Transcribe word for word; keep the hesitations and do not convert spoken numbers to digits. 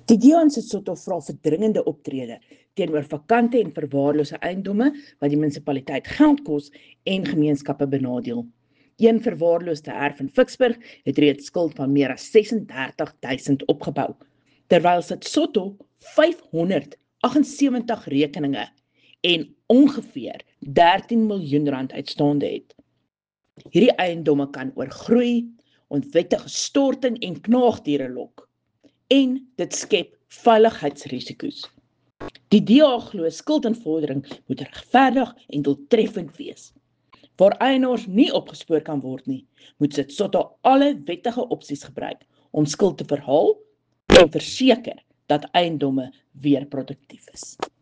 Die D A in Sesotho vra vir dringende optrede teenoor vakante en verwaarlose eiendomme wat die munisipaliteit geld kos en gemeenskappe benadeel. Een verwaarloosde erf in Vicksburg het reeds skuld van meer as sesendertig duisend opgebou, terwyl Sesotho vyfhonderdagsewentig rekeninge en ongeveer dertien miljoen rand uitstaande het. Hierdie eiendomme kan oor groei, onwettige storting en knaagdiere lok, en dit skep veiligheidsrisiko's. Die D A glo skuldinvordering moet regverdig en doeltreffend wees. Waar eienaars nie opgespoor kan word nie, moet Sesotho alle wettige opsies gebruik om skuld te verhaal en verseker dat eiendomme weer produktief is.